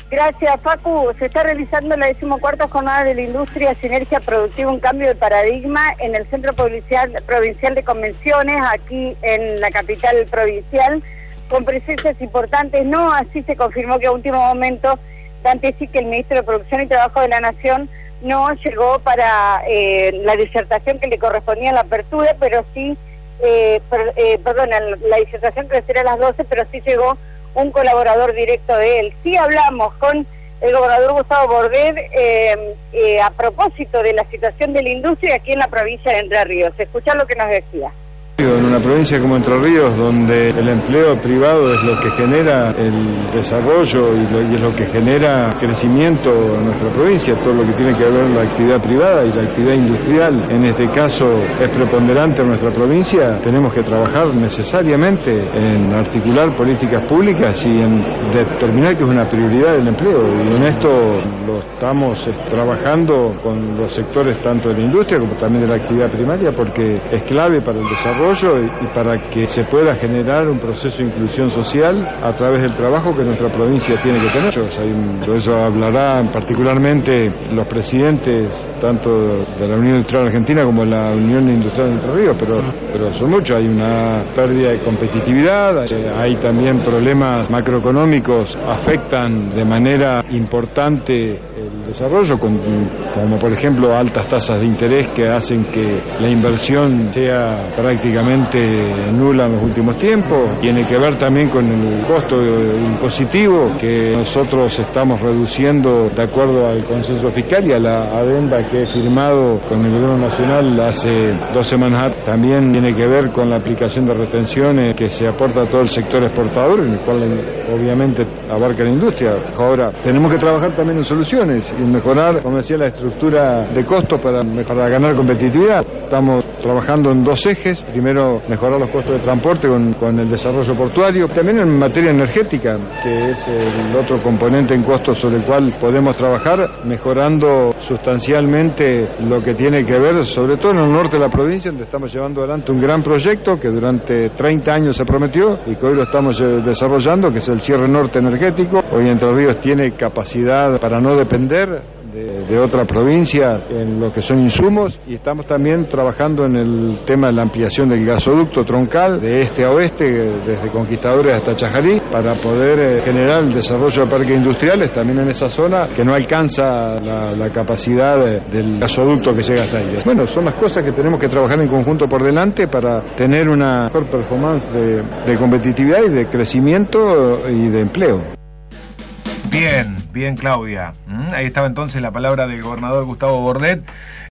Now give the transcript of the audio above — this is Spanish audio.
Gracias, Facu. Se está realizando la 14ª jornada de la industria Sinergia Productiva, un cambio de paradigma en el Centro Provincial de Convenciones, aquí en la capital provincial, con presencias importantes. No así se confirmó que a último momento Dante sí que el ministro de Producción y Trabajo de la Nación no llegó para la disertación que le correspondía en la apertura, pero sí, la disertación que será a las 12, pero sí llegó un colaborador directo de él. Sí hablamos con el gobernador Gustavo Bordet a propósito de la situación de la industria aquí en la provincia de Entre Ríos. Escuchar lo que nos decía. En una provincia como Entre Ríos, donde el empleo privado es lo que genera el desarrollo y es lo que genera crecimiento en nuestra provincia, todo lo que tiene que ver con la actividad privada y la actividad industrial, en este caso es preponderante en nuestra provincia, tenemos que trabajar necesariamente en articular políticas públicas y en determinar que es una prioridad el empleo, y en esto lo estamos trabajando con los sectores tanto de la industria como también de la actividad primaria, porque es clave para el desarrollo y para que se pueda generar un proceso de inclusión social a través del trabajo que nuestra provincia tiene que tener. De eso hablarán particularmente los presidentes tanto de la Unión Industrial Argentina como de la Unión Industrial de Entre Ríos, pero son muchos. Hay una pérdida de competitividad, hay también problemas macroeconómicos, afectan de manera importante el desarrollo, como por ejemplo altas tasas de interés que hacen que la inversión sea prácticamente nula en los últimos tiempos. Tiene que ver también con el costo impositivo que nosotros estamos reduciendo de acuerdo al consenso fiscal y a la adenda que he firmado con el gobierno nacional hace 2 semanas. También tiene que ver con la aplicación de retenciones que se aporta a todo el sector exportador, en el cual obviamente abarca la industria. Ahora, tenemos que trabajar también en soluciones y mejorar, como decía, la estructura de costos para ganar competitividad. Estamos trabajando en 2 ejes. Primero, mejorar los costos de transporte con el desarrollo portuario. También en materia energética, que es el otro componente en costos sobre el cual podemos trabajar, mejorando sustancialmente lo que tiene que ver, sobre todo en el norte de la provincia, donde estamos llevando adelante un gran proyecto que durante 30 años se prometió y que hoy lo estamos desarrollando, que es el cierre norte energético. Hoy Entre Ríos tiene capacidad para no depender de otra provincia en lo que son insumos, y estamos también trabajando en el tema de la ampliación del gasoducto troncal de este a oeste, desde Conquistadores hasta Chajarí, para poder generar el desarrollo de parques industriales también en esa zona que no alcanza la capacidad del gasoducto que llega hasta ahí. Bueno, son las cosas que tenemos que trabajar en conjunto por delante para tener una mejor performance de competitividad y de crecimiento y de empleo. Bien, Claudia. Ahí estaba entonces la palabra del gobernador Gustavo Bordet.